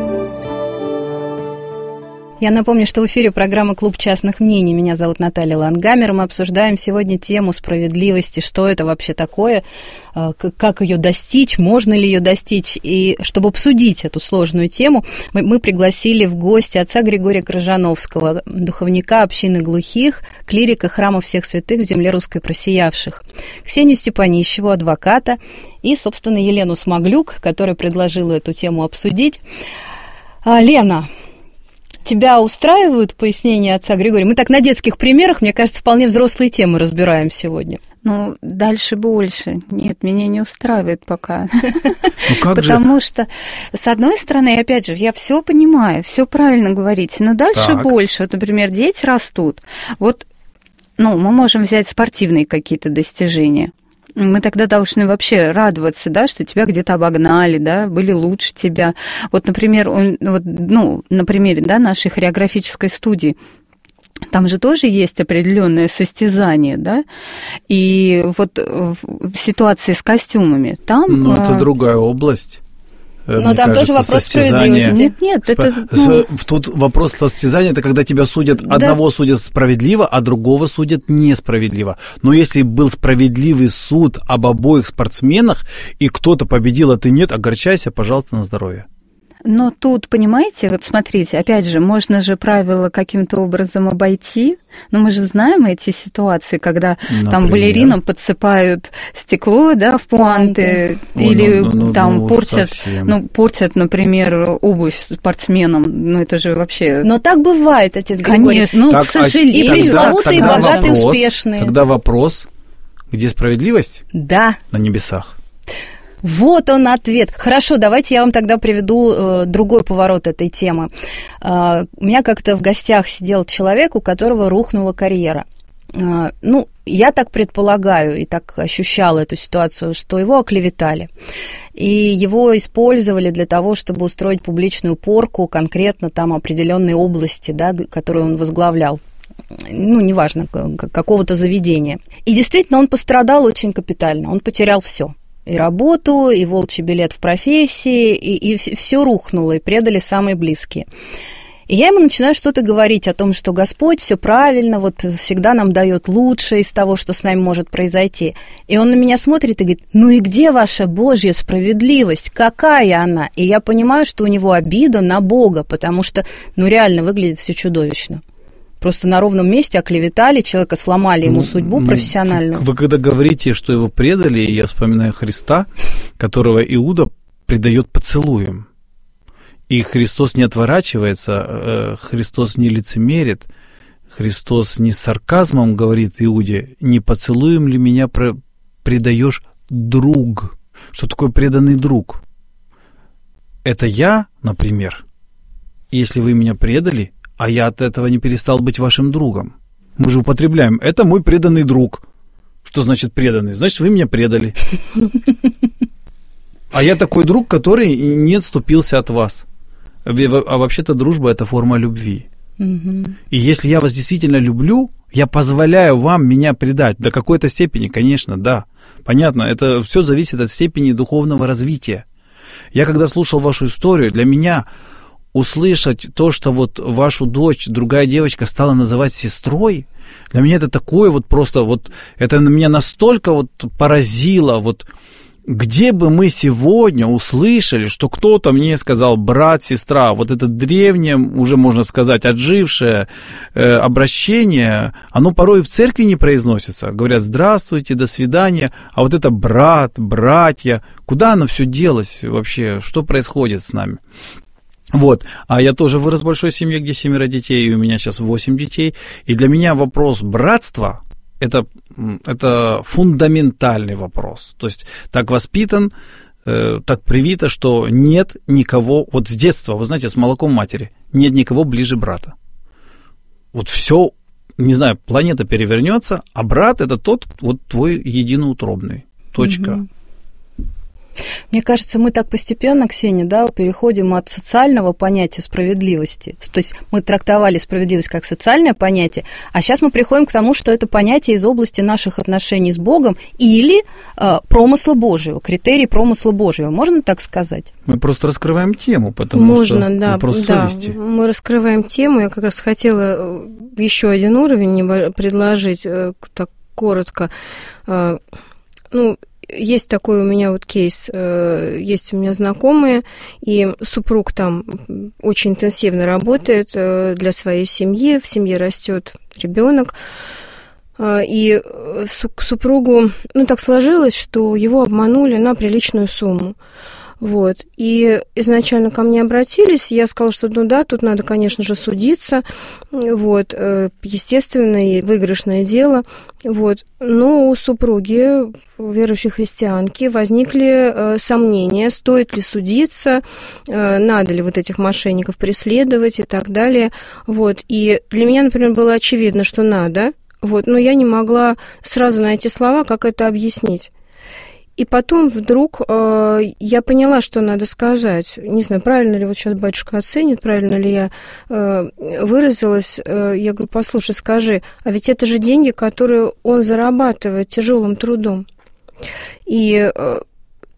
Я напомню, что в эфире программа «Клуб частных мнений». Меня зовут Наталья Лангамер. Мы обсуждаем сегодня тему справедливости, что это вообще такое, как ее достичь, можно ли ее достичь. И чтобы обсудить эту сложную тему, мы пригласили в гости отца Григория Крыжановского, духовника общины глухих, клирика храма всех святых в земле русской просиявших, Ксению Степанищеву, адвоката, и, собственно, Елену Смоглюк, которая предложила эту тему обсудить. Лена, тебя устраивают пояснения отца Григория? Мы так на детских примерах, мне кажется, вполне взрослые темы разбираем сегодня. Дальше больше. Нет, меня не устраивает пока. Потому что, с одной стороны, опять же, я все понимаю, все правильно говорите, но дальше больше. Вот, например, дети растут. Вот, мы можем взять спортивные какие-то достижения. Мы тогда должны вообще радоваться, да, что тебя где-то обогнали, да, были лучше тебя. Вот, например, на примере, да, нашей хореографической студии, там же тоже есть определенное состязание, да, и вот в ситуации с костюмами там... это другая область. Но там тоже вопрос справедливости. Нет, это... Тут вопрос состязания, это когда тебя судят, одного судят справедливо, а другого судят несправедливо. Но если был справедливый суд об обоих спортсменах, и кто-то победил, а ты нет, огорчайся, пожалуйста, на здоровье. Но тут, понимаете, вот смотрите, опять же, можно же правила каким-то образом обойти, но мы же знаем эти ситуации, когда там балеринам подсыпают стекло, да, в пуанты, или там портят, например, обувь спортсменам, ну это же вообще... Но так бывает, отец Григорий. Конечно, так, к сожалению. И пресловутые, и богатые, успешные. Тогда вопрос, где справедливость? Да. На небесах. Вот он ответ. Хорошо, давайте я вам тогда приведу другой поворот этой темы. У меня как-то в гостях сидел человек, у которого рухнула карьера. Ну, я так предполагаю и так ощущала эту ситуацию, что его оклеветали. И его использовали для того, чтобы устроить публичную порку конкретно там определенной области, да, которую он возглавлял. Ну, неважно, какого-то заведения. И действительно, он пострадал очень капитально. Он потерял все. И работу, и волчий билет в профессии, и все рухнуло, и предали самые близкие. И я ему начинаю что-то говорить о том, что Господь все правильно, вот всегда нам дает лучшее из того, что с нами может произойти. И он на меня смотрит и говорит: ну и где ваша Божья справедливость? Какая она? И я понимаю, что у него обида на Бога, потому что, ну, реально выглядит все чудовищно. Просто на ровном месте оклеветали человека, сломали ему судьбу профессиональную. Вы когда говорите, что его предали, я вспоминаю Христа, которого Иуда предает поцелуем. И Христос не отворачивается, Христос не лицемерит, Христос не с сарказмом говорит Иуде: не поцелуем ли меня предаешь, друг? Что такое преданный друг? Это я, например, если вы меня предали, а я от этого не перестал быть вашим другом. Мы же употребляем: это мой преданный друг. Что значит преданный? Значит, вы меня предали. А я такой друг, который не отступился от вас. А вообще-то дружба – это форма любви. И если я вас действительно люблю, я позволяю вам меня предать. До какой-то степени, конечно, да. Понятно, это все зависит от степени духовного развития. Я когда слушал вашу историю, для меня услышать то, что вот вашу дочь другая девочка стала называть сестрой, для меня это такое вот просто вот, это меня настолько вот поразило, вот где бы мы сегодня услышали, что кто-то мне сказал брат, сестра, вот это древнее, уже можно сказать, отжившее обращение, оно порой в церкви не произносится, говорят здравствуйте, до свидания, а вот это брат, братья, куда оно все делось вообще, что происходит с нами? Вот, а я тоже вырос в большой семье, где 7 детей, и у меня сейчас 8 детей, и для меня вопрос братства – это фундаментальный вопрос, то есть так воспитан, так привито, что нет никого, вот с детства, вы знаете, с молоком матери, нет никого ближе брата. Вот все, не знаю, планета перевернется, а брат – это тот, вот твой единоутробный, точка. Мне кажется, мы так постепенно, Ксения, да, переходим от социального понятия справедливости. То есть мы трактовали справедливость как социальное понятие, а сейчас мы приходим к тому, что это понятие из области наших отношений с Богом или промысла Божьего, критерий промысла Божьего. Можно так сказать? Мы просто раскрываем тему, потому что вопрос совести. Мы раскрываем тему. Я как раз хотела еще один уровень предложить, так коротко. Есть такой у меня вот кейс, есть у меня знакомые, и супруг там очень интенсивно работает для своей семьи, в семье растет ребенок, и к супругу, так сложилось, что его обманули на приличную сумму. Вот. И изначально ко мне обратились, я сказала, что тут надо, конечно же, судиться, вот, естественно, и выигрышное дело, вот. Но у супруги, верующей христианки, возникли сомнения, стоит ли судиться, надо ли вот этих мошенников преследовать и так далее, вот. И для меня, например, было очевидно, что надо, вот, но я не могла сразу найти слова, как это объяснить. И потом вдруг я поняла, что надо сказать. Не знаю, правильно ли вот сейчас батюшка оценит, правильно ли я выразилась. Я говорю: послушай, скажи, а ведь это же деньги, которые он зарабатывает тяжелым трудом. И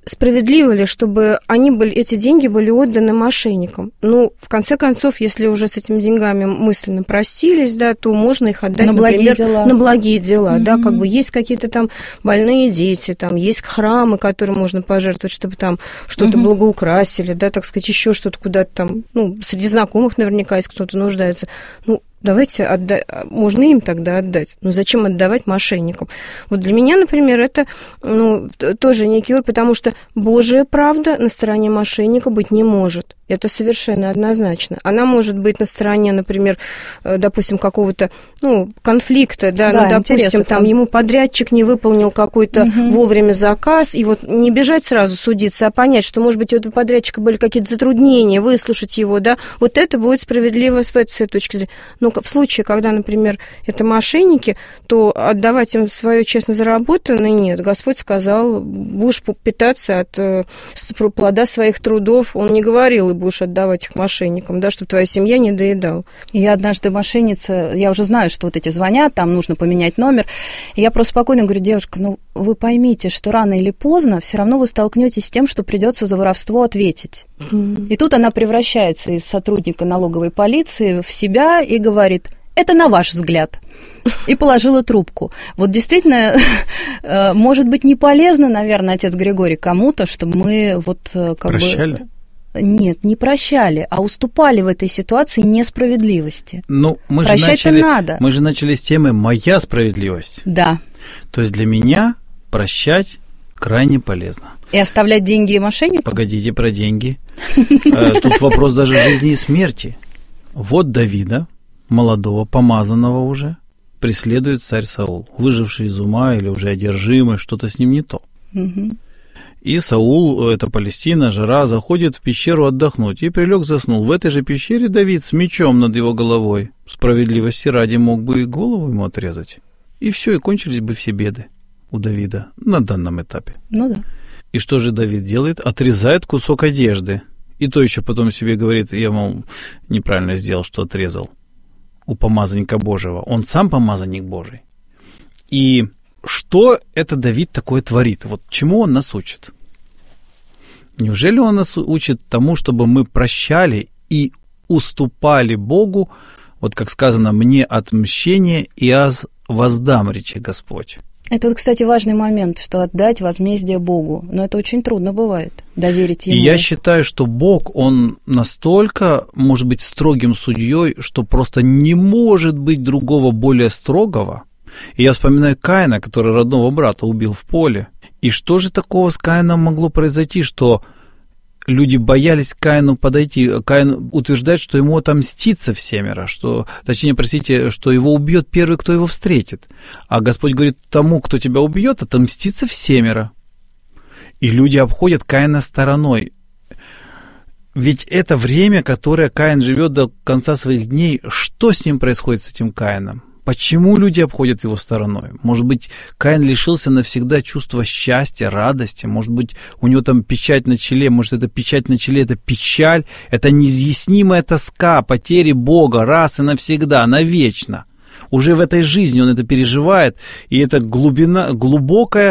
справедливо ли, чтобы эти деньги были отданы мошенникам? Ну, в конце концов, если уже с этими деньгами мысленно простились, да, то можно их отдать, например, на благие дела, да, как бы есть какие-то там больные дети, там есть храмы, которые можно пожертвовать, чтобы там что-то благоукрасили, да, так сказать, еще что-то куда-то там, ну, среди знакомых наверняка, если кто-то нуждается, ну, давайте можно им тогда отдать. Но зачем отдавать мошенникам? Вот для меня, например, это тоже некий выбор, потому что Божья правда на стороне мошенника быть не может. Это совершенно однозначно. Она может быть на стороне, например, допустим, какого-то конфликта, да, допустим, там ему подрядчик не выполнил какой-то вовремя заказ, и вот не бежать сразу судиться, а понять, что, может быть, у этого подрядчика были какие-то затруднения, выслушать его, да, вот это будет справедливо с этой точки зрения. Но в случае, когда, например, это мошенники, то отдавать им свое честно заработанное нет. Господь сказал, будешь питаться от плода своих трудов. Он не говорил, и будешь отдавать их мошенникам, да, чтобы твоя семья не доедала. Я однажды мошенница, я уже знаю, что вот эти звонят, там нужно поменять номер. И я просто спокойно говорю, девушка, вы поймите, что рано или поздно все равно вы столкнетесь с тем, что придется за воровство ответить. И тут она превращается из сотрудника налоговой полиции в себя и говорит, это на ваш взгляд. И положила трубку. Вот действительно, может быть, не полезно, наверное, отец Григорий, кому-то, чтобы мы прощали? Нет, не прощали, а уступали в этой ситуации несправедливости. Прощать-то надо. Мы же начали с темы «Моя справедливость». Да. То есть для меня прощать крайне полезно. И оставлять деньги мошенникам? Погодите про деньги. Тут вопрос даже жизни и смерти. Вот Давида, молодого, помазанного уже, преследует царь Саул, выживший из ума или уже одержимый, что-то с ним не то. И Саул, это Палестина, жара, заходит в пещеру отдохнуть и прилег, заснул. В этой же пещере Давид с мечом над его головой, справедливости ради, мог бы и голову ему отрезать. И все, и кончились бы все беды у Давида на данном этапе. Ну да. И что же Давид делает? Отрезает кусок одежды. И то еще потом себе говорит, я, мол, неправильно сделал, что отрезал у помазанника Божьего. Он сам помазанник Божий. И что это Давид такое творит? Вот чему он нас учит? Неужели он нас учит тому, чтобы мы прощали и уступали Богу, вот как сказано, мне отмщение и воздам, рече Господь? Это, кстати, важный момент, что отдать возмездие Богу. Но это очень трудно бывает, доверить Ему. И я считаю, что Бог, Он настолько может быть строгим судьей, что просто не может быть другого более строгого. И я вспоминаю Каина, который родного брата убил в поле. И что же такого с Каином могло произойти, что люди боялись к Каину подойти? Каин утверждает, что ему отомстится всемеро, что его убьет первый, кто его встретит. А Господь говорит, тому, кто тебя убьет, отомстится всемеро. И люди обходят Каина стороной. Ведь это время, которое Каин живет до конца своих дней, что с ним происходит, с этим Каином? Почему люди обходят его стороной? Может быть, Каин лишился навсегда чувства счастья, радости, может быть, у него там печать на челе, может, эта печать на челе – это печаль, это неизъяснимая тоска, потери Бога раз и навсегда, навечно. Уже в этой жизни он это переживает, и это глубокая,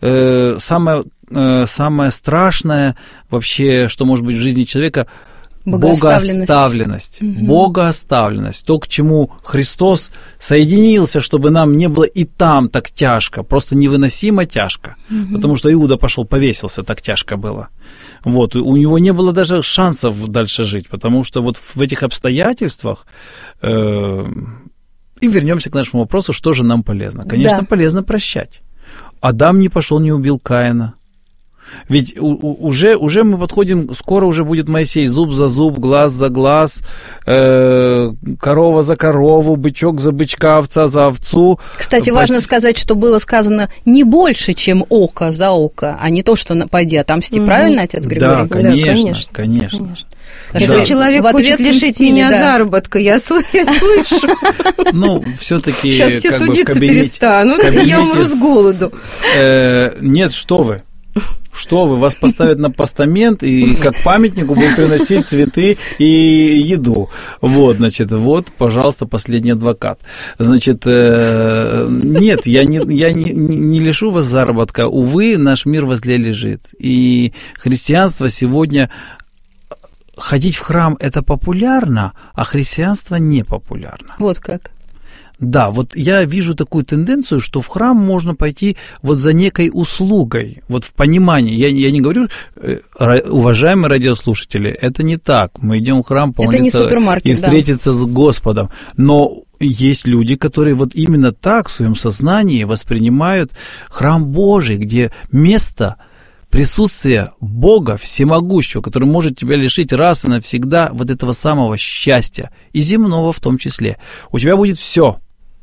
самое страшное вообще, что может быть в жизни человека – богооставленность. Богооставленность. То, к чему Христос соединился, чтобы нам не было и там так тяжко, просто невыносимо тяжко. Потому что Иуда пошел, повесился, так тяжко было. Вот, у него не было даже шансов дальше жить, потому что вот в этих обстоятельствах... И вернемся к нашему вопросу, что же нам полезно. Конечно, полезно прощать. Адам не пошел, не убил Каина. Ведь уже мы подходим, скоро уже будет Моисей, зуб за зуб, глаз за глаз, корова за корову, бычок за бычка, овца за овцу. Кстати, важно сказать, что было сказано не больше, чем око за око, а не то, что пойди отомсти. Правильно, отец Григорий? Да, конечно. Если человек хочет лишить меня заработка, я слышу. Ну, все-таки сейчас все судиться перестанут, я умру с голоду. Нет, что вы. Что вы, вас поставят на постамент и как памятнику будут приносить цветы и еду. Вот, значит, вот, пожалуйста, последний адвокат. Значит, нет, я не лишу вас заработка. Увы, наш мир возле лежит. И христианство сегодня... Ходить в храм – это популярно, а христианство не популярно. Вот как. Да, вот я вижу такую тенденцию, что в храм можно пойти вот за некой услугой, вот в понимании. Я не говорю, уважаемые радиослушатели, это не так. Мы идем в храм помолиться и встретиться с Господом. Но есть люди, которые вот именно так в своем сознании воспринимают храм Божий, где место... Присутствие Бога Всемогущего, который может тебя лишить раз и навсегда вот этого самого счастья, и земного в том числе. У тебя будет все,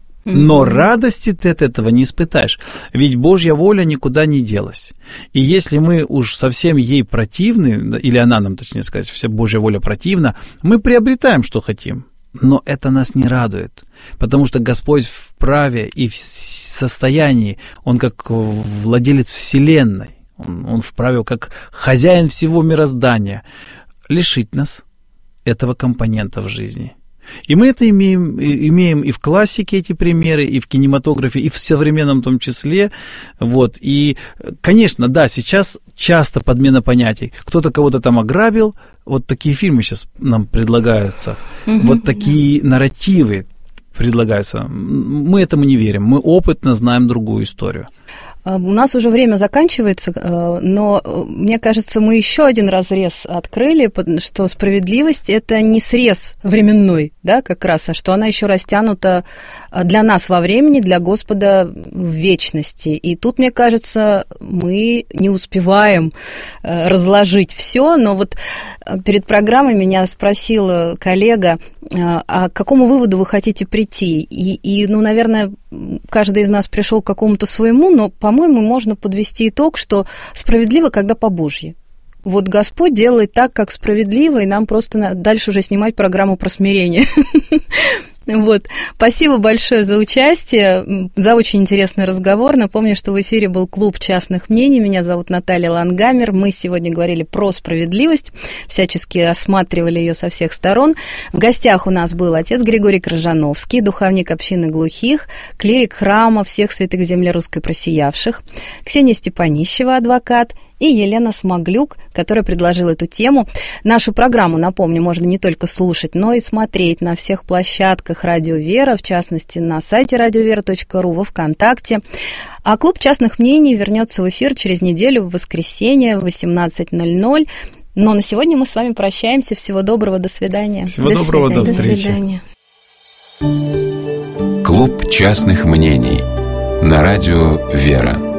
но радости ты от этого не испытаешь, ведь Божья воля никуда не делась. И если мы уж совсем ей противны, или она нам, точнее сказать, вся Божья воля противна, мы приобретаем, что хотим. Но это нас не радует, потому что Господь в праве и в состоянии, Он как владелец вселенной, Он вправе, как хозяин всего мироздания, лишить нас этого компонента в жизни. И мы это имеем и в классике эти примеры, и в кинематографе, и в современном том числе. Вот. И, конечно, да, сейчас часто подмена понятий. Кто-то кого-то там ограбил, вот такие фильмы сейчас нам предлагаются, вот такие нарративы предлагаются. Мы этому не верим, мы опытно знаем другую историю. У нас уже время заканчивается, но, мне кажется, мы еще один разрез открыли, что справедливость – это не срез временной, да, как раз, а что она еще растянута для нас во времени, для Господа в вечности. И тут, мне кажется, мы не успеваем разложить все, но вот перед программой меня спросил коллега, а к какому выводу вы хотите прийти? И, ну, наверное, каждый из нас пришел к какому-то своему, но, по-моему, можно подвести итог, что справедливо, когда по-божьи. Вот Господь делает так, как справедливо, и нам просто дальше уже снимать программу про смирение. Вот. Спасибо большое за участие, за очень интересный разговор. Напомню, что в эфире был клуб частных мнений. Меня зовут Наталья Лангамер. Мы сегодня говорили про справедливость, всячески рассматривали ее со всех сторон. В гостях у нас был отец Григорий Крыжановский, духовник общины глухих, клирик храма всех святых в земле русской просиявших, Ксения Степанищева, адвокат, и Елена Смоглюк, которая предложила эту тему. Нашу программу, напомню, можно не только слушать, но и смотреть на всех площадках «Радио Вера», в частности, на сайте radiovera.ru, во ВКонтакте. А клуб частных мнений вернется в эфир через неделю в воскресенье в 18:00. Но на сегодня мы с вами прощаемся. Всего доброго, до свидания. Всего доброго, до встречи. До свидания. Клуб частных мнений на радио «Вера».